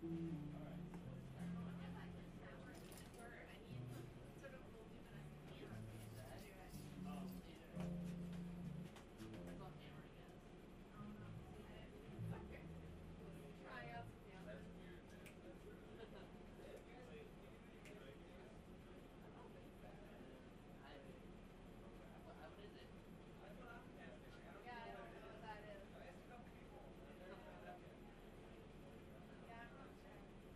Yeah, I'm not sure.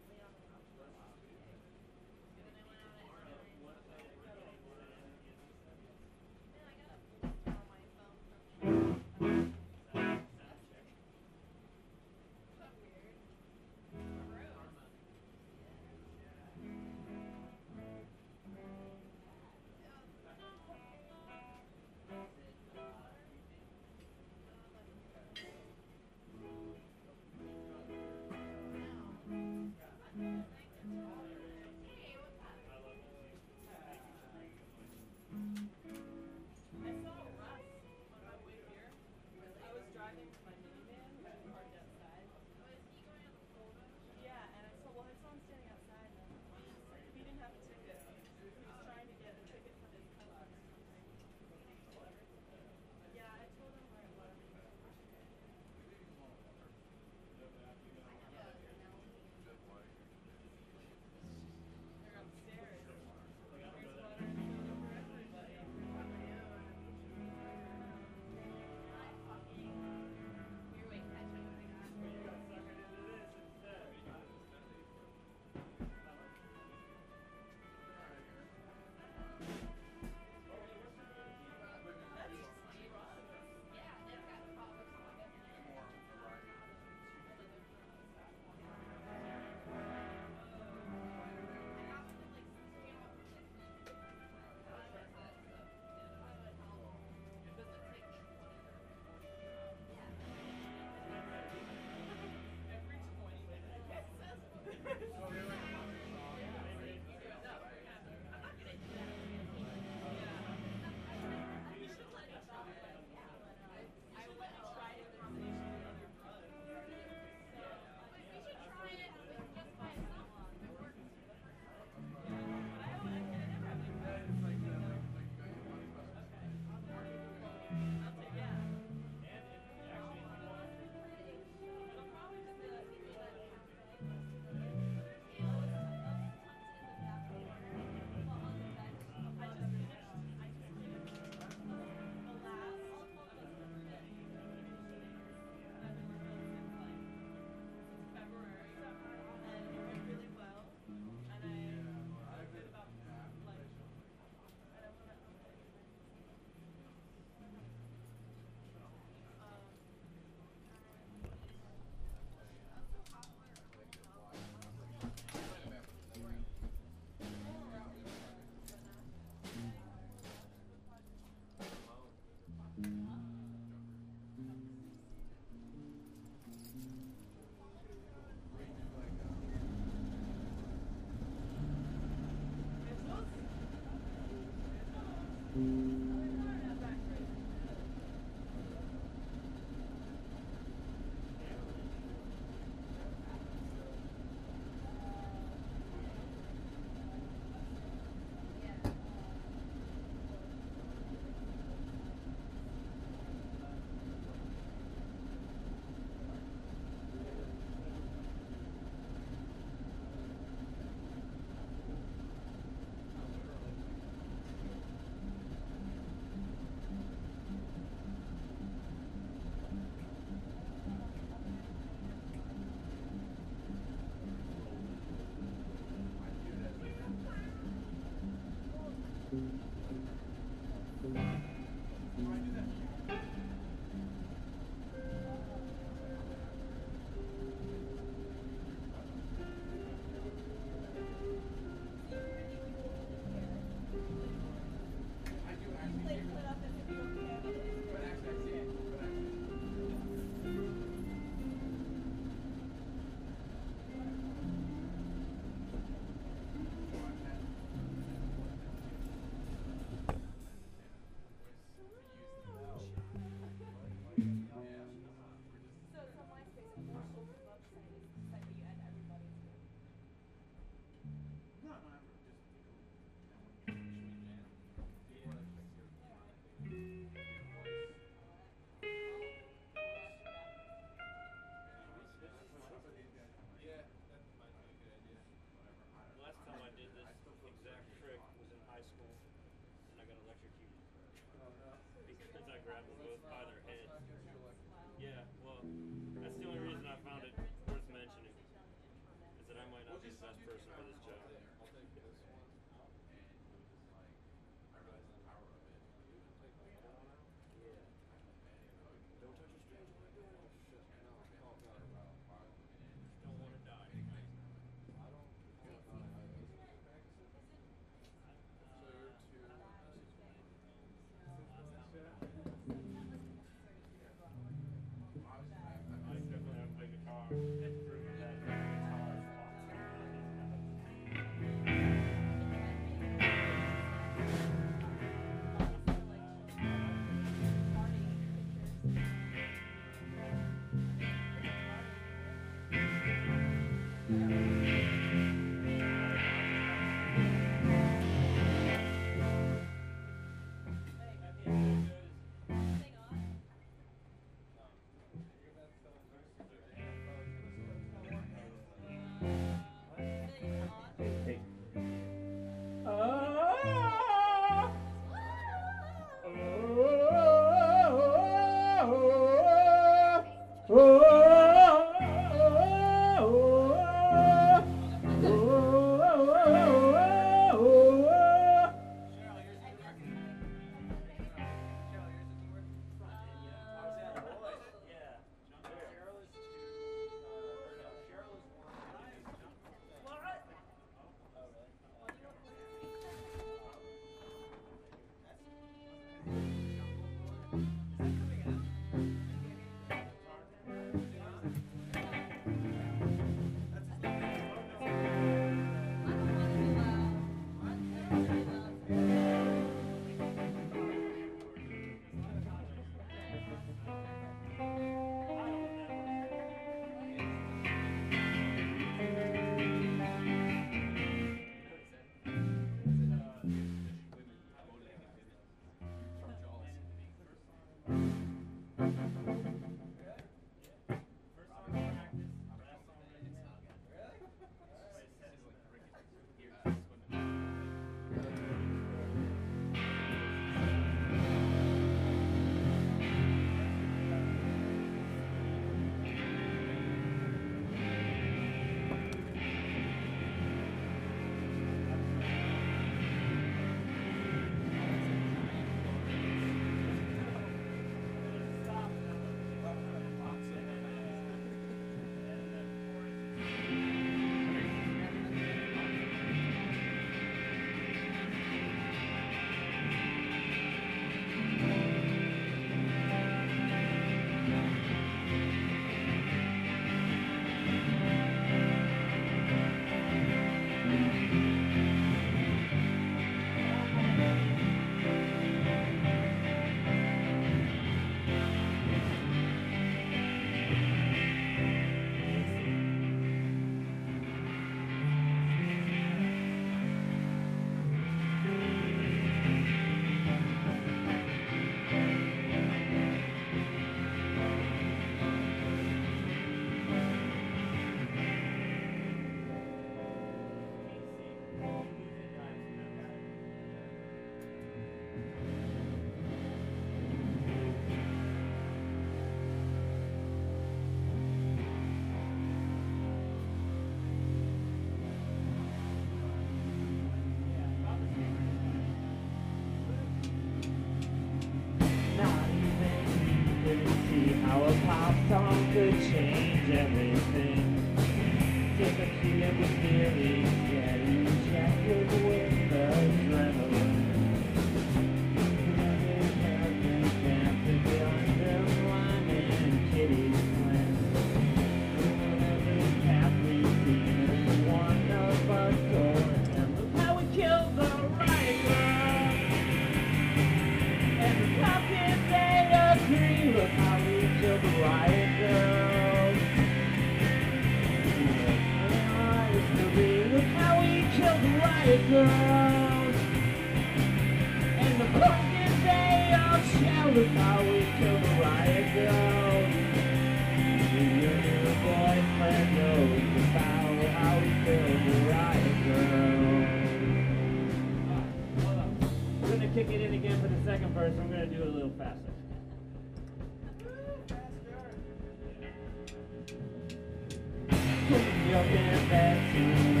You're getting back to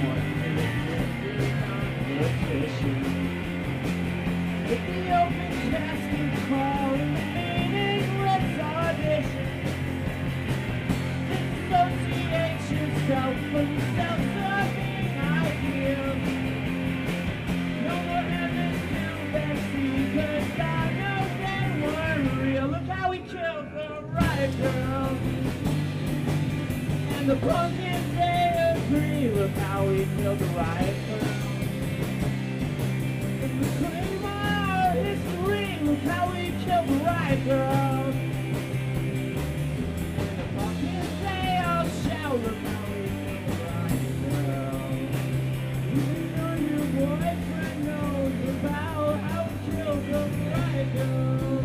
the pumpkins they agree. Look how we killed the riot girl. In the claim our history. Look how we killed the riot girl. And the pumpkins they all shout. Look how we killed the riot girl. Even though your boyfriend knows about how we killed the riot girl.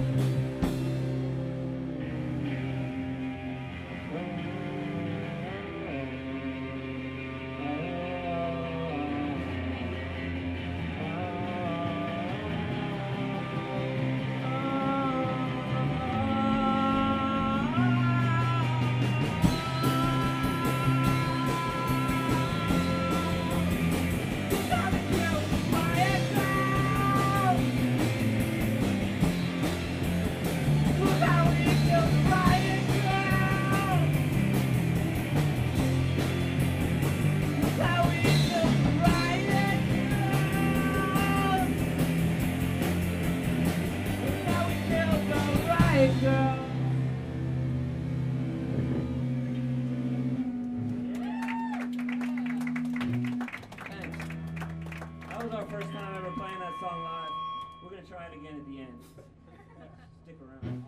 Try it again at the end. Stick around.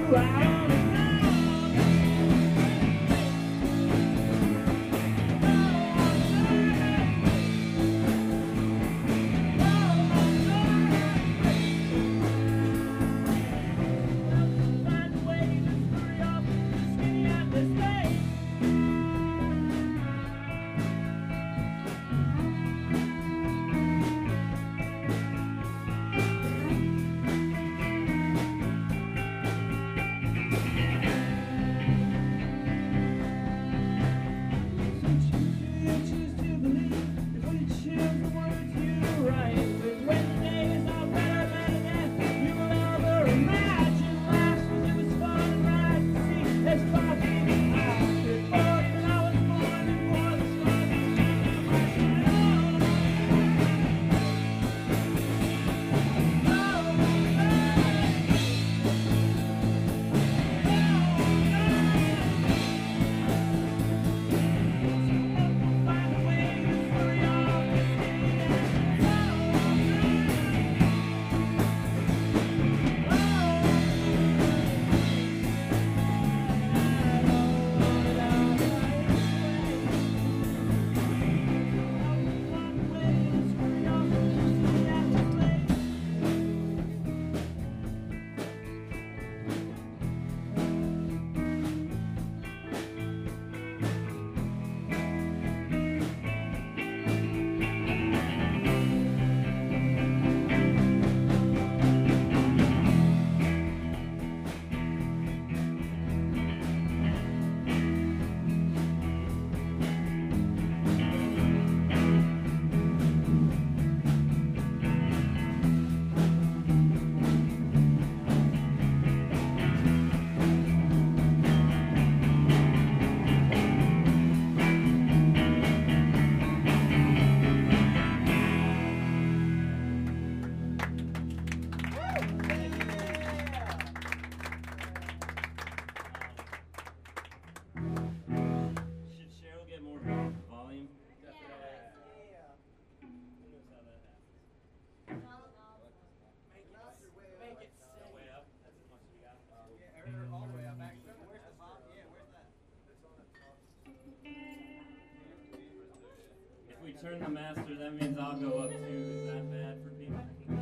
Turn the master, that means I'll go up too. Is that bad for people?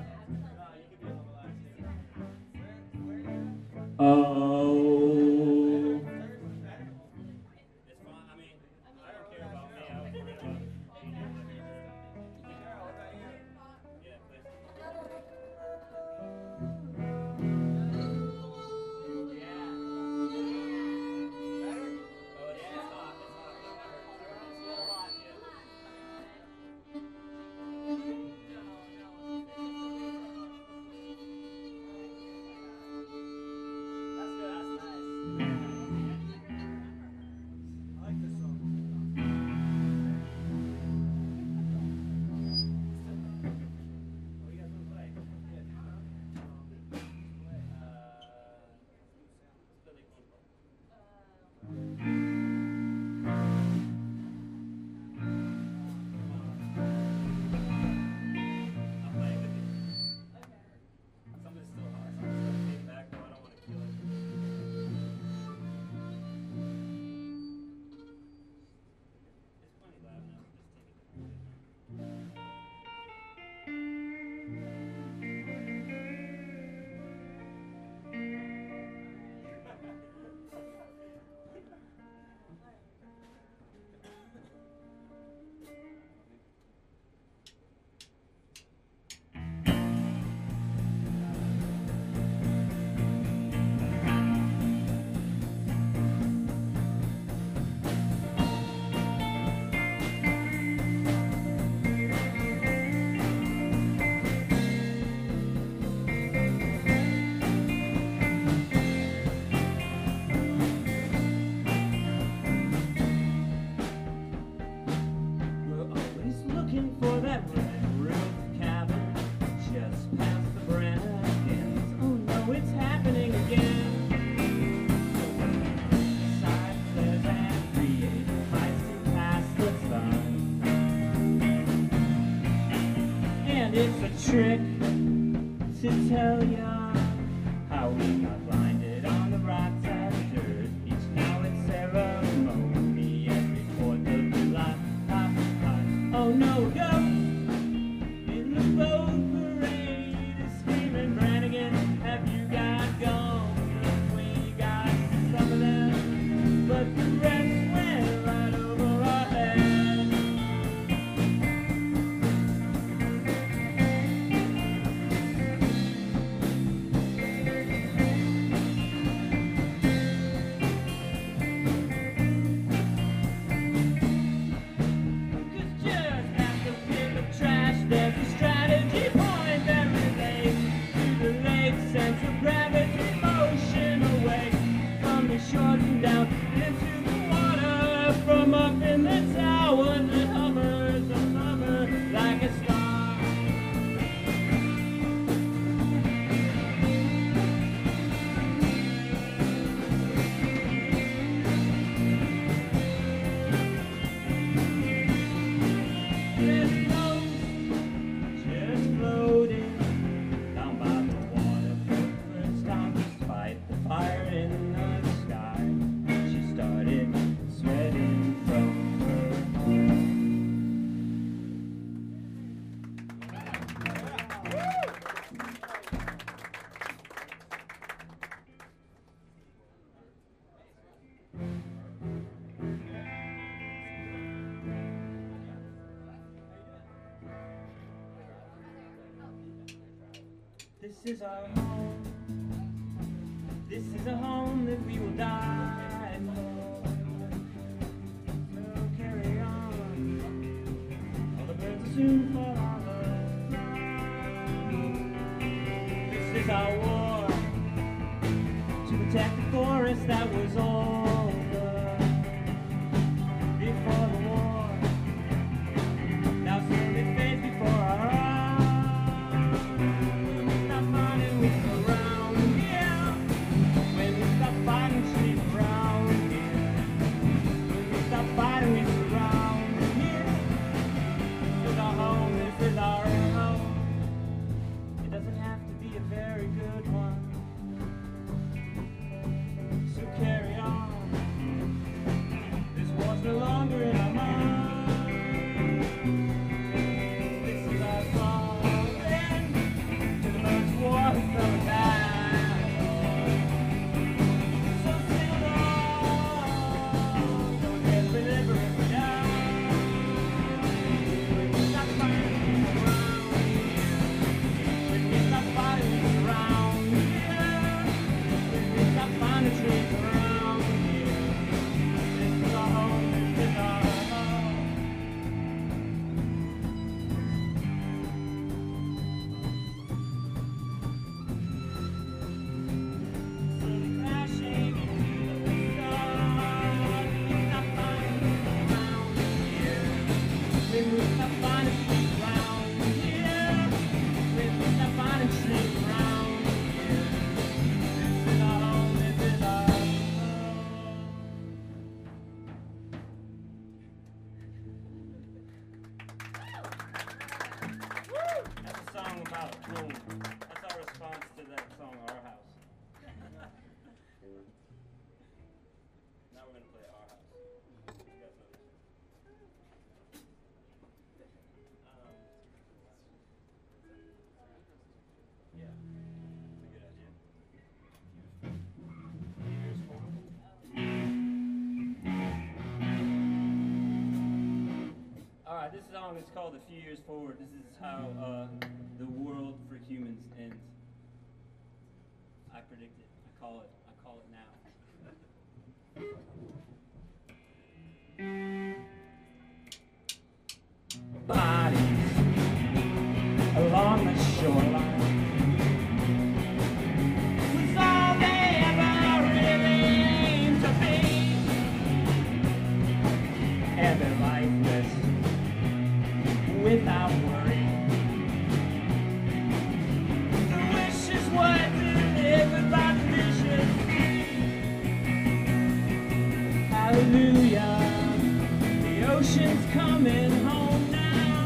Oh. It's fine. I mean, I don't care about me. I was worried about yeah, please. trick to tell ya how we got blinded on the from up in the tower that hovers above her like a star. There's boats just floating down by the water for the first time, despite the fire in the sky. She started sweating from her heart. This is our home. This is a home that we will die for. So carry on. All the birds will soon fall on the ground. This is our war to protect the forest that was over before the war. Now soon it fades before our eyes. We surround, yeah. When we stop fighting, treat around, yeah. When we stop fighting, we surround, yeah. This is our home, this is our home. It doesn't have to be a very good one. So carry on. This war's no longer in our mind. This is our song, yeah. To the birds war. That's a song about home. That's our response to that song, Our House. Now we're going to play Our House. You guys know this. Yeah, it's a good idea. Alright, this song is called A Few Years Forward. This is how the world for humans ends. I predict it. I call it now. Bodies along the shoreline was all they ever really aimed to be, and they're lifeless without worry. The wishes were delivered by the vicious. Hallelujah, the ocean's coming home now,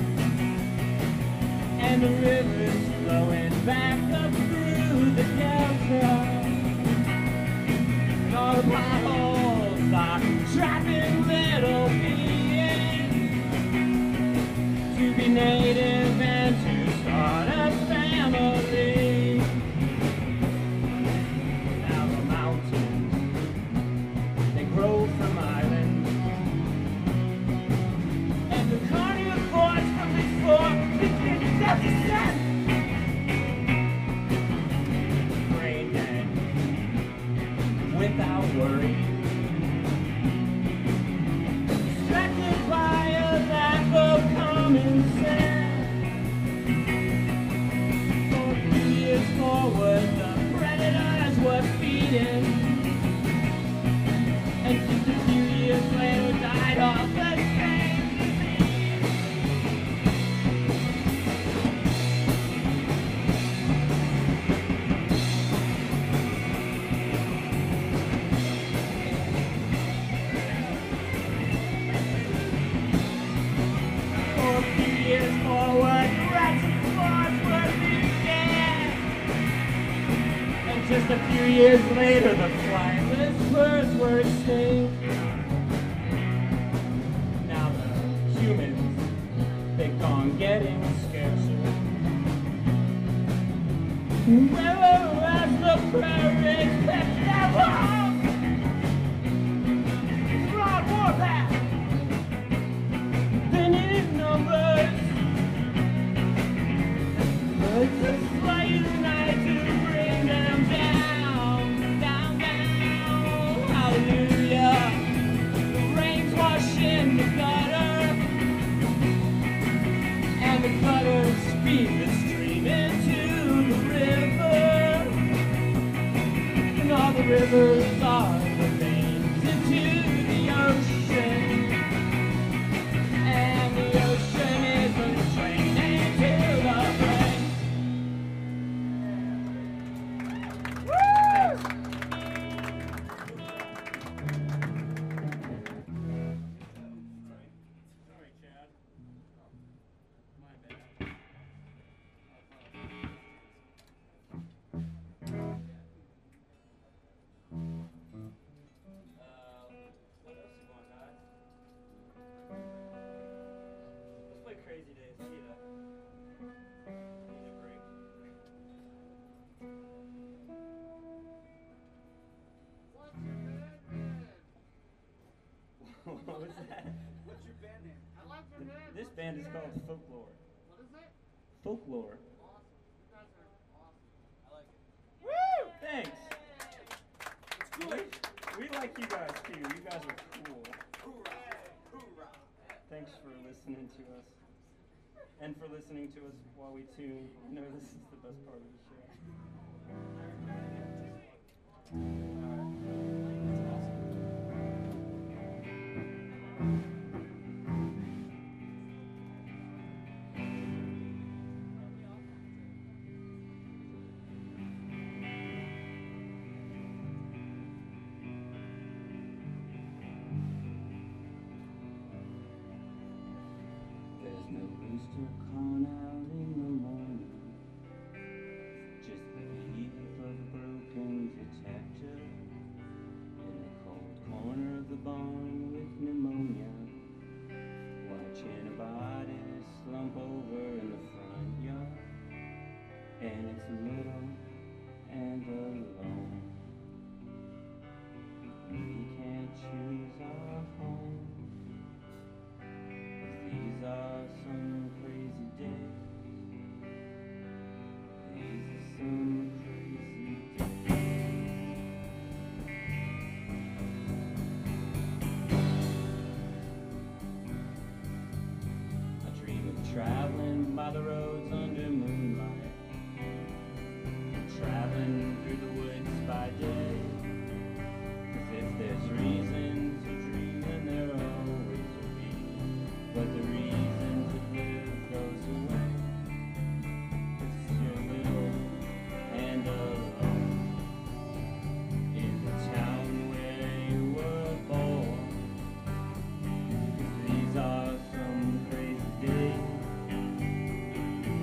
and the river's flowing back up through the delta, and all the potholes are trapping little beings to be native and to start a family. Now the mountains, they grow from islands, and the carnivores from before begin to descend. Brain dead, without worry, distracted by a lack of common sense. For 2 years forward, the predators were feeding, and just a few years later died. Just a few years later, the flightless birds were extinct. Now the humans, they've gone getting scarcer. Whereas the prairies kept their walk, broad warpath, they needed numbers. It's a slight night to bring them down, down, down. Hallelujah. The rains wash in the gutter, and the gutters feed the stream into the river. And all the rivers are the veins into the ocean. And the ocean is the train into the brain. Sorry, Chad. My bad. What else you want, guys? Let's play Crazy Days. Need a break. What was that? What's your band name? I like your name. This band is called Folklore. What is it? Folklore. Awesome. You guys are awesome. I like it. Woo! Thanks. We like you guys too. You guys are cool. Hoorah! Hoorah! Thanks for listening to us. And for listening to us while we tune. I know this is the best part of the show. There's no rooster calling out in the morning, just the beep of a broken detector in a cold corner of the barn with pneumonia, watching a body slump over in the front yard, and it's little and alone. We can't choose our home. These are some crazy days. These are some crazy days. I dream of traveling by the roads under moonlight, traveling through the woods by day. 'Cause if there's reason to dream, then there always will be. But the reason to live goes away. 'Cause you're little and alone in the town where you were born. 'Cause these are some crazy days.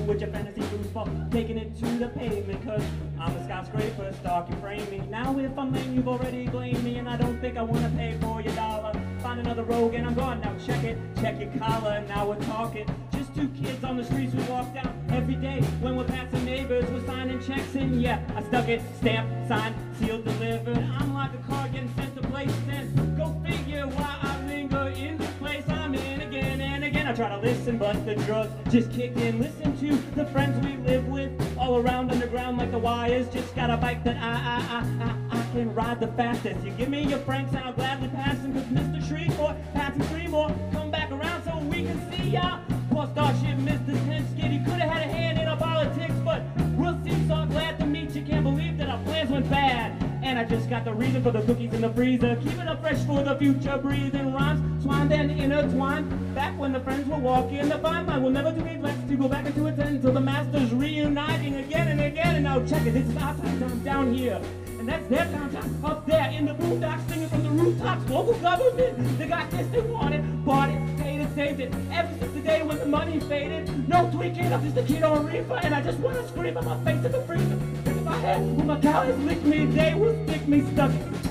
with your fantasy foosball, taking it to the pavement, cause I'm a skyscraper, stalk you frame me. Now if I'm lame, you've already blamed me, and I don't think I wanna pay for your dollar. Find another rogue and I'm gone, now check it, check your collar, now we're talking. Just two kids on the streets we walk down every day. When we're passing neighbors, we're signing checks in, yeah. I stuck it, stamp, signed, sealed, delivered. I'm like a car getting sent to places, and go figure why I linger in this place I'm in again and again. I try to listen, but the drugs just kick in. Listen to the friends we live with, all around underground like the wires. Just got a bike that I can ride the fastest. You give me your francs and I'll gladly pass them, cause Mr. Shreveport, passing three more, come back around so we can see ya. Poor Starship, Mr. Tenskid, he could've had a hand in our politics, but we'll see, so glad to meet you. Can't believe that our plans went bad. And I just got the reason for the cookies in the freezer. Keep it up fresh for the future, breathing rhymes, twined and intertwined. Back when the friends were walking, the fine line will never do me less to go back into attend till the masters reuniting again and again. And now check it, this is our time down here. And that's their downtown up there in the boondocks, singing from the rooftops. Local government, they got this, they want it, bought it, paid it, saved it. Ever since the day when the money faded, no tweaking, I'm just a kid on reefer, and I just want to scream on my face in the freezer. Think of my head, when my cow has licked me, they will stick me stuck.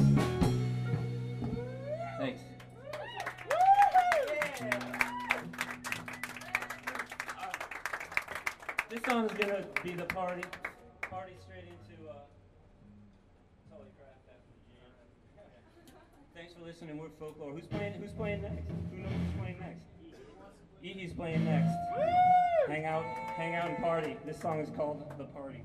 Thanks. This song is gonna be the party straight into Tully Craft after the jam. Thanks for listening. We're Folklore. Who's playing next? Who knows who's playing next? Eehee's playing next. Hang out and party. This song is called The Party.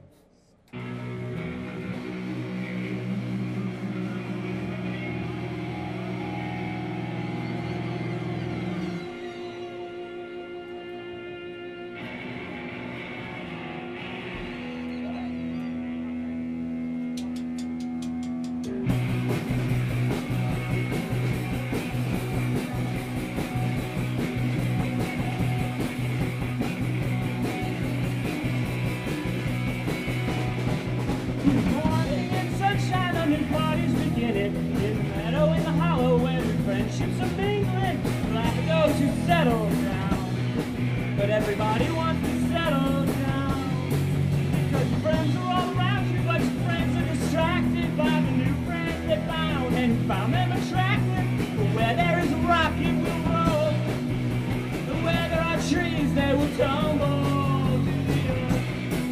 Everybody wants to settle down, because your friends are all around you, but your friends are distracted by the new friends they found, and found them attractive. But where there is a rock, it will roll, and where there are trees, they will tumble to the earth.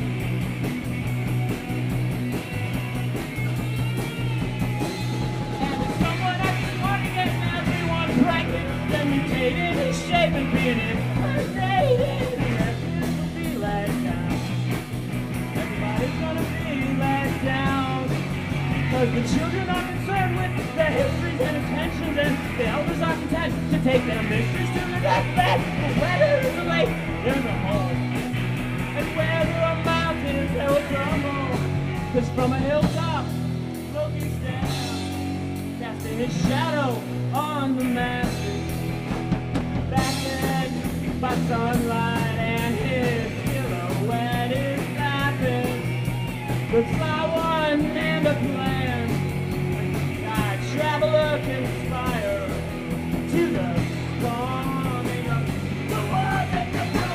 And if someone at the party getting everyone pregnant, then mutated and shaven, being impersonated. Because the children are concerned with their histories and intentions, and the elders are content to take their mysteries to the deathbed. And where there is a lake, there's a hole, and where there are mountains, they will crumble. Because from a hilltop, looking down, casting his shadow on the masses, backed by sunlight, and his silhouette is laughing. The fly one and the plan. Traveler conspire to the forming of the world that you know.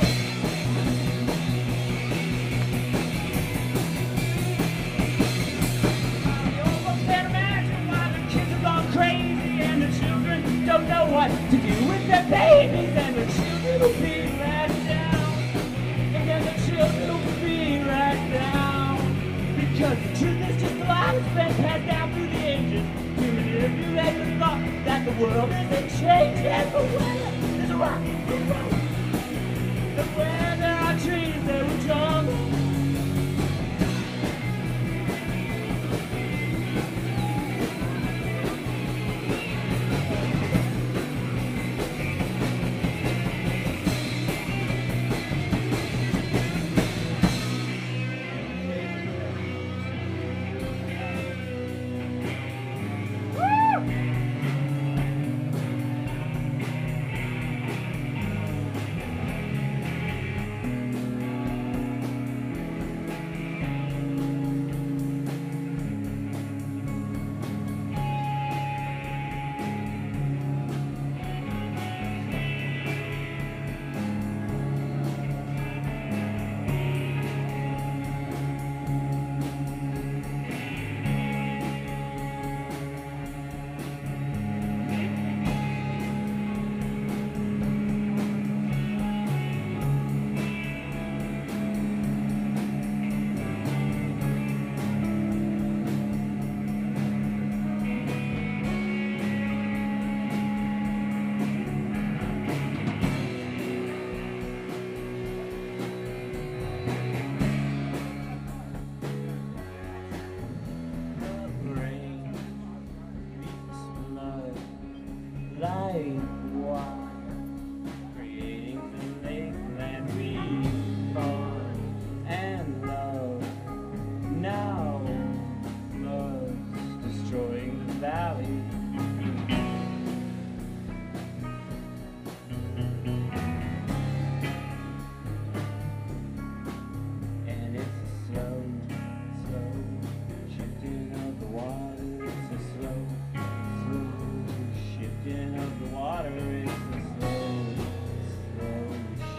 I almost can't imagine why the kids have gone crazy, and the children don't know what to do with their babies, and the children will be let down, and then the children will be let down, because the truth is just a lie that's been passed down through the ages. If you ever thought that the world isn't changing, and the weather is a rock and roll, and where there are trees, there will jungle.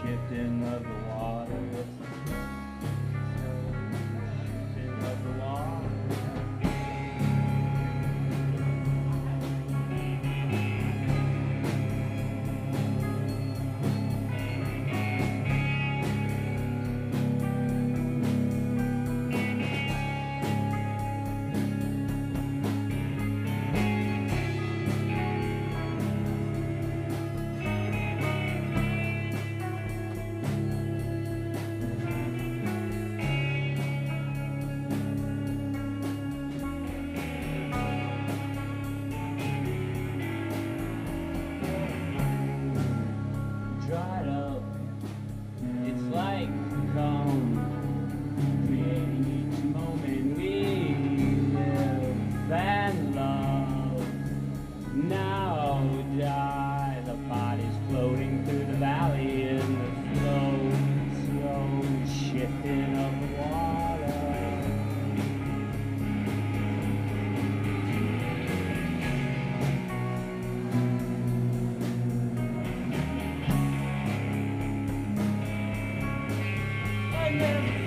shifting of the water. Shifting of the water. Dried up, it's like calm, creating each moment we live and love. Now die, the bodies floating through the valley in the slow shifting of the water. I never